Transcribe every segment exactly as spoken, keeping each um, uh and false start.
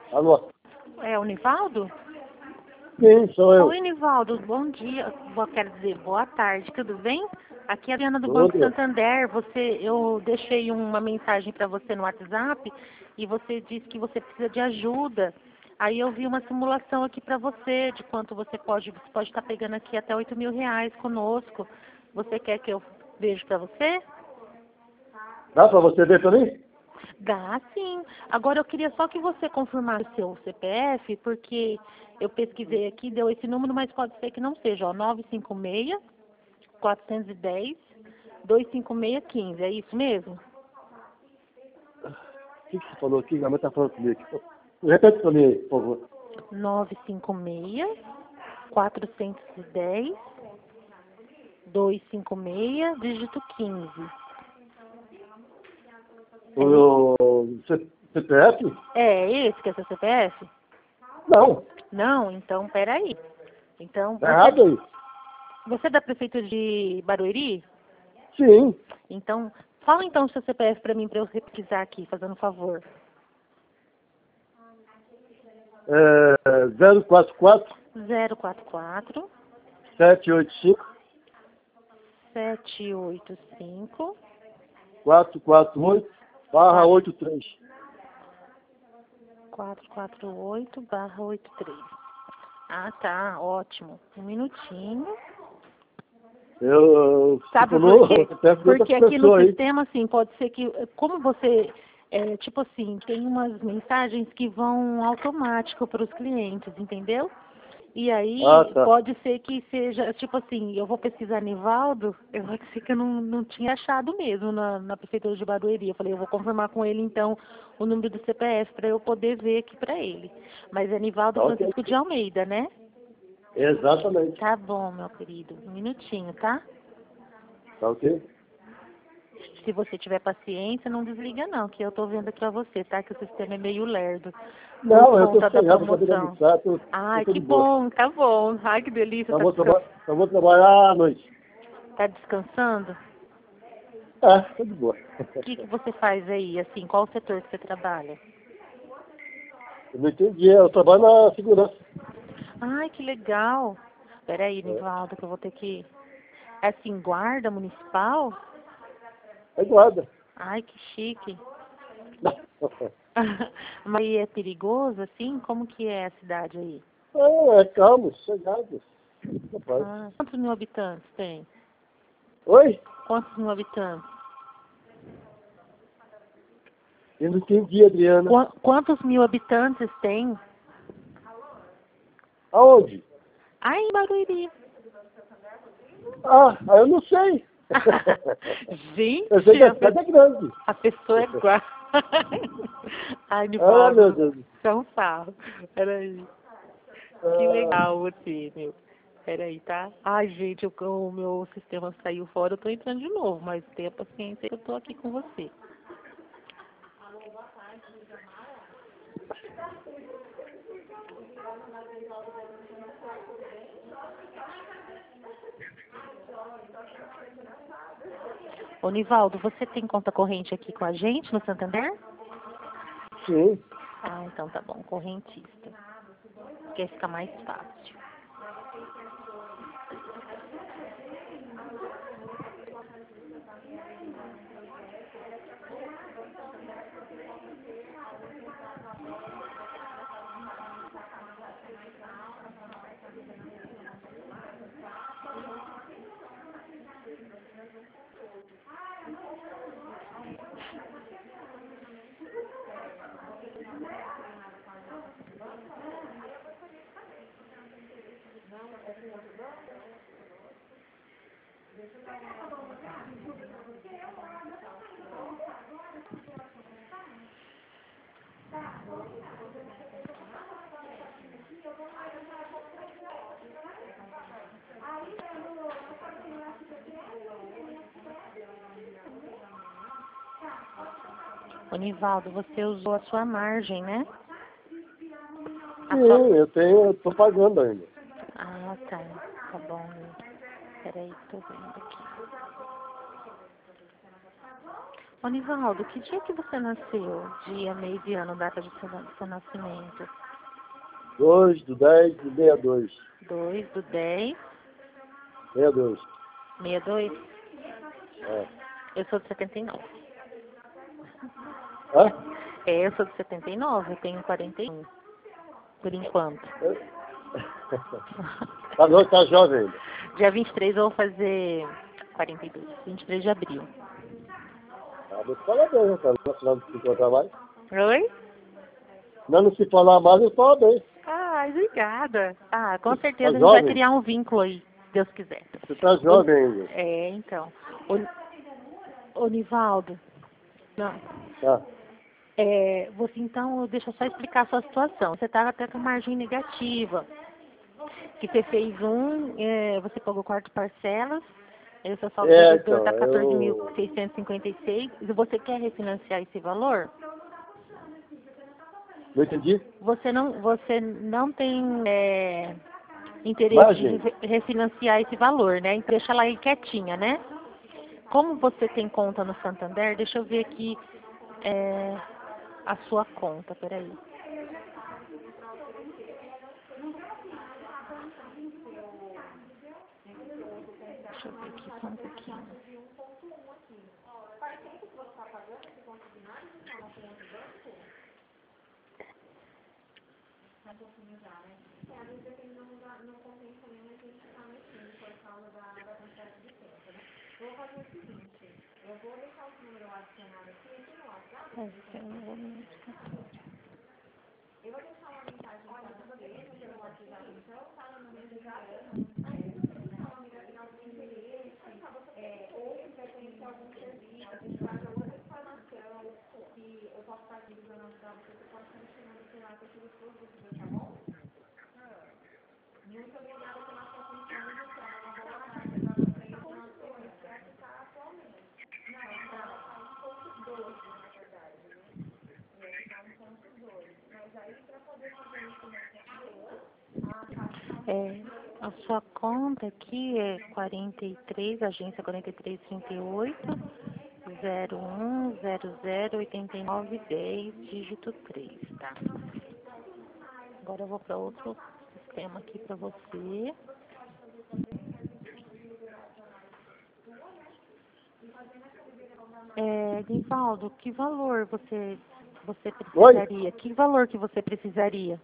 Alô? É o Nivaldo? Sim, sou eu. Oi, Nivaldo, bom dia. Boa, quero dizer, boa tarde, tudo bem? Aqui é a Adriana do Banco Tudo. Santander. Você, eu deixei uma mensagem para você no WhatsApp e você disse que você precisa de ajuda. Aí eu vi uma simulação aqui para você de quanto você pode, você pode estar pegando aqui até oito mil reais conosco. Você quer que eu veja para você? Dá pra você ver também? Dá, sim. Agora eu queria só que você confirmasse o seu C P F, porque eu pesquisei aqui, deu esse número, mas pode ser que não seja, ó, nove cinco seis, quatro um zero, dois cinco seis um cinco, é isso mesmo? O que, que você falou aqui? Minha mãe tá falando comigo. Repete pra mim, por favor. nove cinco seis, quatro um zero, dois cinco seis, dígito quinze. É isso? O C- CPF? É esse que é seu C P F? Não. Não? Então, peraí. Então, Tá errado você, aí. você é da prefeitura de Barueri? Sim. Então, fala então o seu C P F para mim, para eu pesquisar aqui, fazendo um favor. É zero quatro quatro, zero quatro quatro, sete oito cinco, sete oito cinco, quatro quatro oito, barra oito três. quatro quatro oito barra oito três. Ah, tá, ótimo. Um minutinho. Eu Sabe estipulou por o quê? C P F de Porque outras aqui no pessoas aí. sistema, assim, pode ser que, como você, é, tipo assim, tem umas mensagens que vão automático para os clientes, entendeu? E Ah, aí, tá. pode ser que seja, tipo assim, eu vou pesquisar Nivaldo, eu vou dizer que eu não, não tinha achado mesmo na, na prefeitura de Barueri. Eu falei, eu vou confirmar com ele, então, o número do C P F para eu poder ver aqui para ele. Mas é Nivaldo Tá ok. Francisco de Almeida, né? Exatamente. Tá bom, meu querido. Um minutinho, tá? Tá ok? Se você tiver paciência, não desliga não, que eu tô vendo aqui pra você, tá? Que o sistema é meio lerdo por Não, eu tô conta da sossegado, acabei de promoção. almoçar, tô, tô Ai, que tudo boa. bom, tá bom. Ai, que delícia, Só tá, vou, descan... traba só vou trabalhar à noite. tá descansando? Ah, tô de boa. O que que você faz aí, assim, qual o setor que você trabalha? Eu não entendi, eu trabalho na segurança. Ai, que legal. Peraí, É, Nivaldo, que eu vou ter que... É assim, guarda municipal? é guarda. Ai, que chique. Mas é perigoso, assim? Como que é a cidade aí? É, é calmo, sossegado. Rapaz. Ah, quantos mil habitantes tem? Oi? Quantos mil habitantes? Eu não entendi, Adriana. Qua- Quantos mil habitantes tem? Aonde? Aí em Barueri. Ah, eu não sei. Eu sei Gente, que a a, pe- cidade é grande. a pessoa é igual. Ai, Ah, meu Nivaldo, Deus. isso é um sarro. Peraí. Que Ah, legal você, meu. Peraí, tá? Ai, gente, o, o meu sistema saiu fora, eu tô entrando de novo, mas tenha paciência que eu tô aqui com você. Ô, Nivaldo, você tem conta corrente aqui com a gente no Santander? sim. Ah, então tá bom, correntista. Porque fica mais fácil. Ô, Nivaldo, você usou a sua margem, né? A sua... Sim, eu tenho, eu tô pagando ainda. Ah, tá. Tá bom. Peraí, tô vendo aqui. Ô, Nivaldo, que dia que você nasceu? Dia, mês e ano, data de seu, do seu nascimento? dois do dez de sessenta e dois. dois do dez, sessenta e dois. sessenta e dois? É. Eu sou de setenta e nove. Hã? É, eu sou de setenta e nove, eu tenho quarenta e um, por enquanto. Tá, não, tá jovem ainda. Dia vinte e três eu vou fazer quarenta e dois, vinte e três de abril. Ah, não se fala bem, né, cara? Não, não se encontrar mais. Oi? Não, não se falar mais, eu falo bem. Ai, obrigada. Ah, com Tá certeza a gente vai jovem? criar um vínculo aí, se Deus quiser. Você tá jovem ainda. É, então. Ô, ô Nivaldo, não. Tá. É, você então, deixa eu só explicar a sua situação. Você estava até com margem negativa. Que você fez um, é, você pagou quatro parcelas, aí o seu saldo É, devedor então, está quatorze mil eu... seiscentos e cinquenta e seis. E você quer refinanciar esse valor? Não entendi? Você não, você não tem é, interesse de Margem? re- refinanciar esse valor, né? Então deixa ela aí quietinha, né? Como você tem conta no Santander, deixa eu ver aqui é, a sua conta, peraí. Deixa eu ver aqui só um pouquinho. É, eu não vou me- É, a sua conta aqui é quarenta e três, agência quarenta e três trinta e oito, zero um zero zero oitenta e nove dez, dígito três, tá? Agora eu vou para outro sistema aqui para você. É, Nivaldo, que valor você, você Oi? precisaria? Que valor que você precisaria?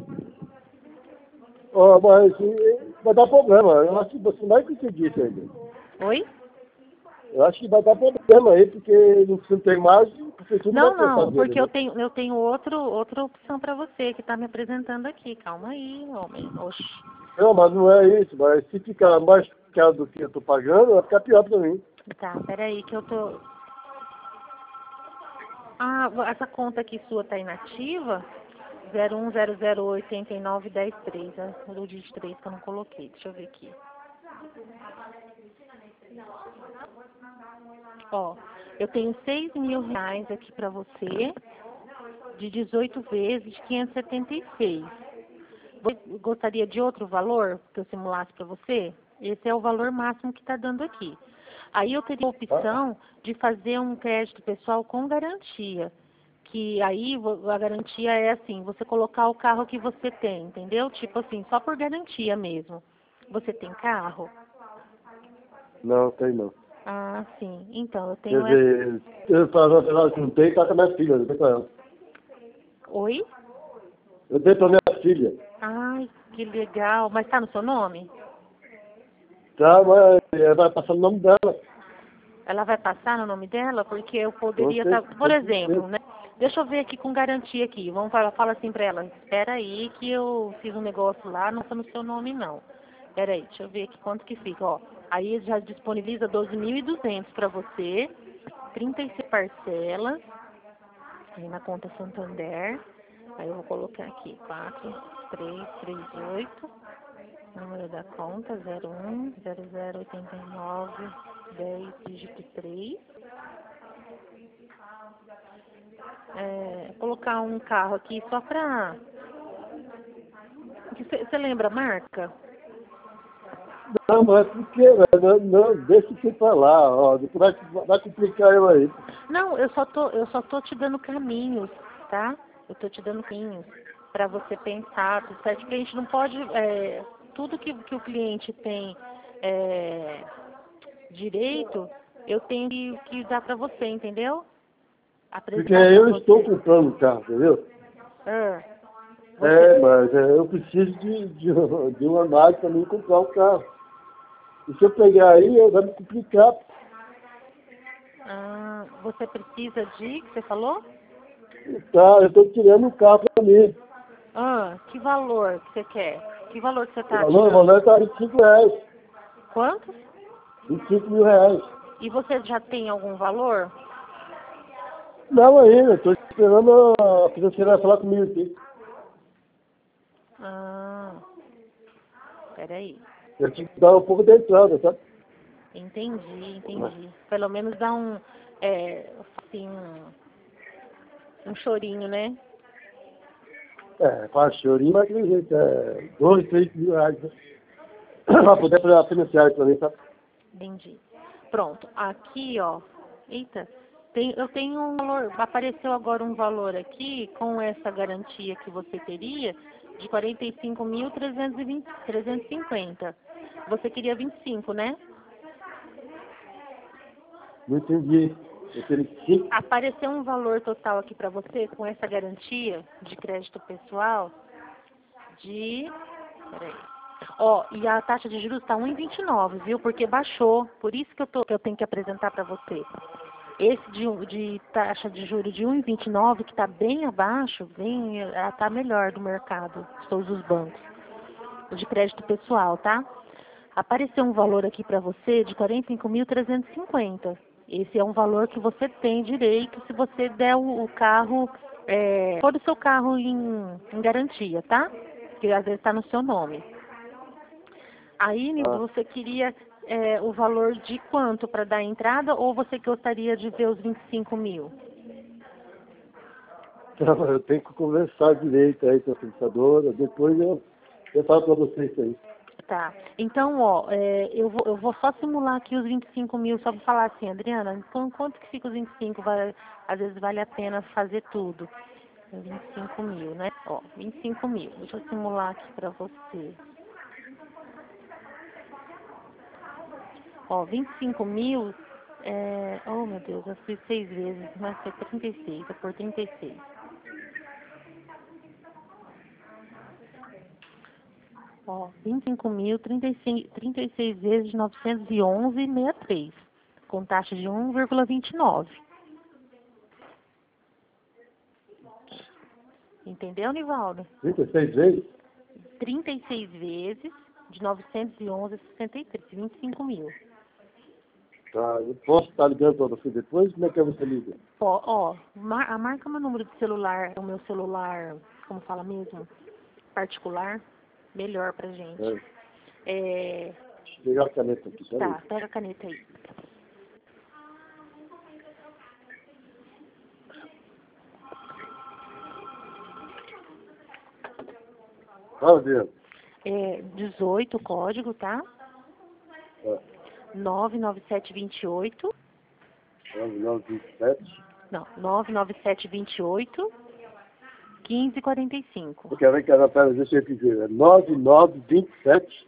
Ó, mas eh, vai dar problema. Eu acho que você vai conseguir isso ainda. Oi? Eu acho que vai dar problema aí, porque não se não tem margem, a prefeitura não Não, vai prestar não, dinheiro, porque eu né? tenho, eu tenho outro, outra opção para você que está me apresentando aqui. Calma aí, homem. Oxi. Não, mas não é isso. Mas se ficar mais caro do que eu tô pagando, vai ficar pior pra mim. Tá, peraí que eu tô... Ah, essa conta aqui sua tá inativa? zero um zero zero oito nove um zero três, é o dígito três que eu não coloquei. Deixa eu ver aqui. Ó, eu tenho seis mil reais aqui pra você, de dezoito vezes, de quinhentos e setenta e seis. Você gostaria de outro valor que eu simulasse para você? Esse é o valor máximo que está dando aqui. Aí eu teria a Ah, opção de fazer um crédito pessoal com garantia. Que aí vo- a garantia é assim, você colocar o carro que você tem, entendeu? Tipo assim, só por garantia mesmo. Você tem carro? não, tem não. Ah, sim. Então, eu Quer tenho essa. dizer, eu falava, ela não tem, tá com a minha filha, não tem com ela. Oi? Eu dei pra minha filha. Ai, que legal. Mas tá no seu nome? Tá, mas eh, vai passar o nome dela. Ela vai passar no nome dela? Porque eu Com poderia estar, certeza. por exemplo, né? Deixa eu ver aqui com garantia aqui. Vamos falar, fala assim pra ela. Espera aí que eu fiz um negócio lá, não tá no seu nome não. Espera aí, deixa eu ver aqui quanto que fica, ó. Aí já disponibiliza doze mil e duzentos para você, trinta e seis parcelas, aí na conta Santander. Aí eu vou colocar aqui quatro três três oito, número da conta zero um zero zero oitenta e nove dez, dígito três. É, colocar um carro aqui só pra... Você lembra a marca? Não, mas por quê? Não, não, deixa isso pra lá, ó. Depois vai, vai complicar eu aí. Não, eu só tô, eu só tô te dando caminhos, tá? Eu tô te dando caminhos para você pensar, tudo certo? Porque a gente não pode, é, tudo que, que o cliente tem é, direito, eu tenho que, que dar para você, entendeu? Porque Apresentar para eu estou você. comprando um carro, entendeu? Ah, É, você, mas é, eu preciso de, de, de uma análise para mim comprar um carro. E se eu pegar aí, vai me complicar. ah, você precisa de, que você falou? Tá, eu estou tirando um carro para mim. Ah, que valor que você quer? Que valor que você O está valor, o tirando? valor está vinte e cinco reais. Quantos? vinte e cinco mil reais. E você já tem algum valor? Não ainda, estou esperando a financeira falar comigo aqui. Ah, peraí. Eu tinha que dar um pouco da entrada, sabe? Entendi, entendi. Pelo menos dá um, é, assim, um, um chorinho, né? É, faz chorinho, mas aquele jeito, é dois, três mil reais. Né? Para poder financiar isso para mim, sabe? Entendi. Pronto, aqui, ó. Eita, tem, eu tenho um valor, apareceu agora um valor aqui com essa garantia que você teria de quarenta e cinco mil trezentos e cinquenta. Você queria vinte e cinco, né? Não entendi. Eu teria que sim. Apareceu um valor total aqui para você com essa garantia de crédito pessoal de... Peraí. Ó, e a taxa de juros está um vírgula vinte e nove, viu? Porque baixou. Por isso que eu, tô, que eu tenho que apresentar para você. Esse de, um- de taxa de juros de um vírgula vinte e nove, que está bem abaixo, bem, está melhor do mercado, de todos os bancos. O de crédito pessoal, tá? Apareceu um valor aqui para você de quarenta e cinco mil trezentos e cinquenta. Esse é um valor que você tem direito se você der o, o carro, é, pôr o seu carro em, em garantia, tá? Que às vezes está no seu nome. Aí, Nildo, Ah, você queria é, o valor de quanto para dar a entrada ou você gostaria de ver os vinte e cinco mil? então, eu tenho que conversar direito aí com a pensadora, depois eu, eu falo para vocês isso aí. Tá. Então, ó, é, eu, vou, eu vou só simular aqui os vinte e cinco mil, só para falar assim, Adriana, então, quanto que fica os vinte e cinco? Vai, às vezes vale a pena fazer tudo. vinte e cinco mil, né? Ó, vinte e cinco mil. Deixa eu simular aqui para você. Ó, vinte e cinco mil, é... Oh, meu Deus, eu fiz seis vezes, mas foi trinta e seis, é por trinta e seis. Ó, vinte e cinco mil, trinta e seis, trinta e seis vezes novecentos e onze vírgula sessenta e três, com taxa de um vírgula vinte e nove. Entendeu, Nivaldo? trinta e seis vezes? trinta e seis vezes de novecentos e onze vírgula sessenta e três, vinte e cinco mil. Tá, eu posso estar ligando para você depois? Como é que você liga? Ó, ó, mar, a marca meu número de celular, o meu celular, como fala mesmo, particular, melhor pra gente. É, É, deixa eu pegar a caneta aqui, peraí. tá, pega a caneta aí. Fala, Deus. É dezoito o código, tá? É, nove nove sete dois oito. nove nove vinte e sete. Não, nove nove sete dois oito, um cinco quatro cinco. Eu quero ver que ela faz, deixa eu repetir. É nove nove vinte e sete.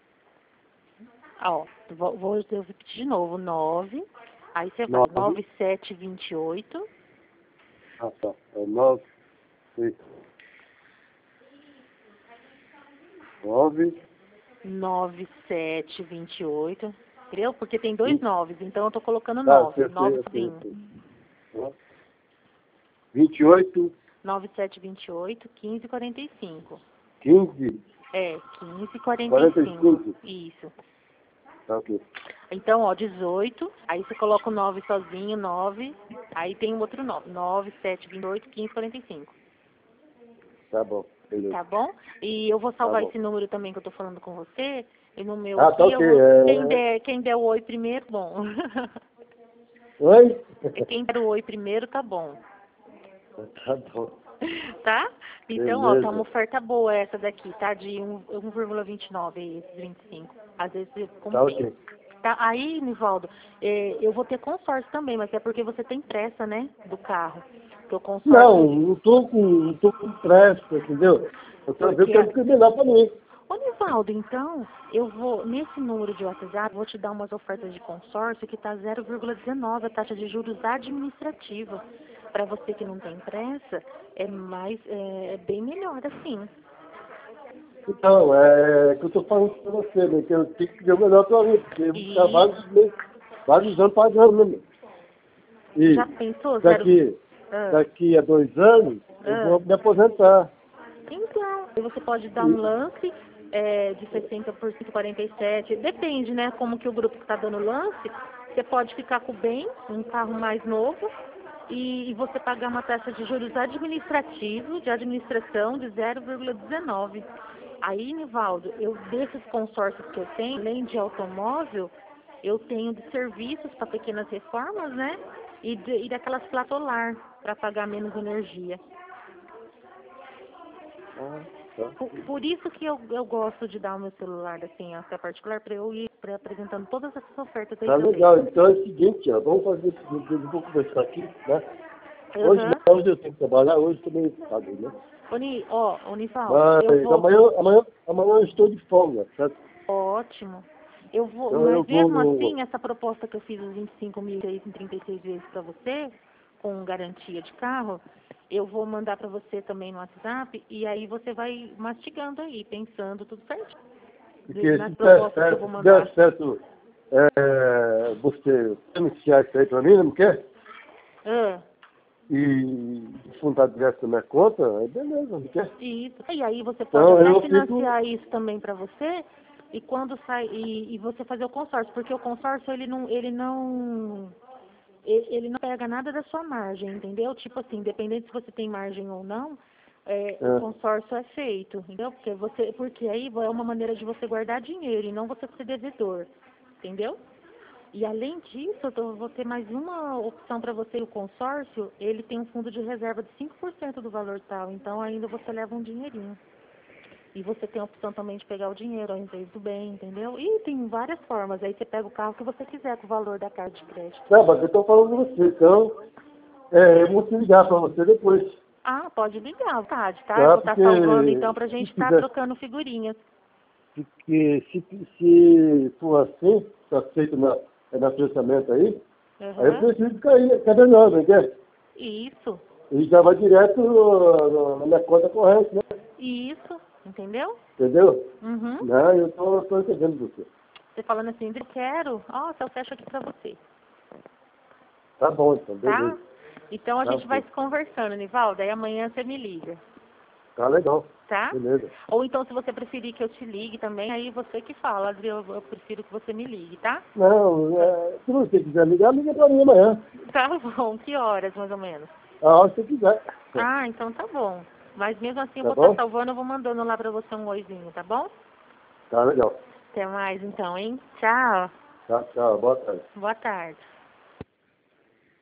Ó, vou, vou eu repetir de novo. nove, aí você vai. nove. nove sete dois oito. Ah, tá. É nove. nove. nove sete dois oito. Entendeu? Porque tem dois noves, então eu tô colocando Tá, nove. eu sei, nove eu sei, eu sozinho. sei. vinte e oito. nove sete dois oito, um cinco quatro cinco. quinze. É, um cinco quatro quarenta e cinco. cinco. Isso. Tá, ok. Então, ó, dezoito, aí você coloca o nove sozinho, nove, aí tem um outro nove, nove sete dois oito, um cinco quatro cinco. Tá bom, beleza. Tá bom? E eu vou salvar Tá bom. esse número também que eu tô falando com você, e no meu Ah, aqui tá eu ok. vou, É... quem der, quem der o oi primeiro, bom. Oi? Quem der o oi primeiro, tá bom. Tá bom. Tá? Então, ó, tá Beleza. uma oferta boa essa daqui, tá? De um vírgula vinte e nove, esses vinte e cinco. Às vezes, como Tá tem- ok. tá, aí, Nivaldo, é, eu vou ter consórcio também, mas é porque você tem pressa, né, do carro. Porque o consórcio... Não, não tô com, não tô com pressa, entendeu? Eu quero ver o que é Porque... que é melhor pra mim. Ô, Nivaldo, então, eu vou, nesse número de WhatsApp, vou te dar umas ofertas de consórcio que está zero vírgula dezenove a taxa de juros administrativa. Para você que não tem pressa, é mais, é, é bem melhor assim. Então, é que eu tô falando pra você, né? Que eu tenho que ver o melhor pra mim, porque eu vou ficar E vários meses, vários anos pagando, né, meu? E já pensou, zero... daqui, Ah, daqui a dois anos, eu ah. vou me aposentar. Então, aí você pode dar um E, lance é, de sessenta por cento e quarenta e sete, depende, né, como que o grupo está dando lance. Você pode ficar com o bem, um carro mais novo, e, e você pagar uma taxa de juros administrativo, de administração de zero vírgula dezenove. Aí, Nivaldo, eu desses consórcios que eu tenho, além de automóvel, eu tenho de serviços para pequenas reformas, né? E, de, e daquelas platolar, para pagar menos energia. ah, tá. Por, por isso que eu, eu gosto de dar o meu celular, assim, até particular, para eu ir pra, apresentando todas essas ofertas aí Tá também. legal. Então é o seguinte, ó, vamos fazer o seguinte, eu vou conversar aqui, né? Hoje Aham. não, hoje eu tenho que trabalhar, hoje também pago, né? Oni, ó, Unival, eu Mas vou... amanhã, amanhã, amanhã eu estou de folga, certo? Ótimo. Eu vou, Então eu mas mesmo vou. assim, essa proposta que eu fiz os vinte e cinco mil em trinta e seis vezes para você, com garantia de carro, eu vou mandar para você também no WhatsApp, e aí você vai mastigando aí, pensando tudo certo. Porque Nas se der propostas que eu certo, vou se der mandar. certo, é, você anunciar isso aí pra mim, não quer? Ah. E fundar direto na minha conta, aí beleza, não quer? Isso. E aí você pode Então até eu fico. financiar isso também para você e quando sai e, e você fazer o consórcio, porque o consórcio ele não ele não ele, ele não pega nada da sua margem, entendeu? Tipo assim, independente se você tem margem ou não, é, o É, consórcio é feito, entendeu? Porque você porque aí é uma maneira de você guardar dinheiro e não você ser devedor, entendeu? E além disso, eu tô- vou ter mais uma opção para você, o consórcio, ele tem um fundo de reserva de cinco por cento do valor tal, então ainda você leva um dinheirinho. E você tem a opção também de pegar o dinheiro ao invés do bem, entendeu? E tem várias formas, aí você pega o carro que você quiser com o valor da carta de crédito. não, mas eu estou falando com você, então é, eu vou te ligar para você depois. Ah, pode ligar, à vontade, tá? Eu Tá? vou estar salvando Porque então pra se gente estar quiser, trocando figurinhas. porque se, se for assim, tá aceito na, na pensamento aí, aí eu Aham. preciso cair, cadê nós, não quer? Isso, E já vai direto no- no- na minha conta corrente, né? isso, entendeu? Entendeu? Uhum. Não, eu tô, tô entendendo você. Você falando assim, eu quero, ó, eu fecho aqui pra você. Tá bom, então, Tá? beleza. Então a Tá gente vai ok. se conversando, Nivaldo. Aí amanhã você me liga, Tá legal. tá? Beleza. Ou então se você preferir que eu te ligue também, aí você que fala, Adriel, eu prefiro que você me ligue, tá? Não, é, se você quiser ligar, liga pra mim amanhã. Tá bom, que horas mais ou menos? A hora que você quiser. Ah, então tá bom. Mas mesmo assim eu Tá vou estar bom? salvando, eu vou mandando lá pra você um oizinho, tá bom? Tá legal. Até mais então, hein? Tchau. Tá, tchau. Boa tarde. Boa tarde.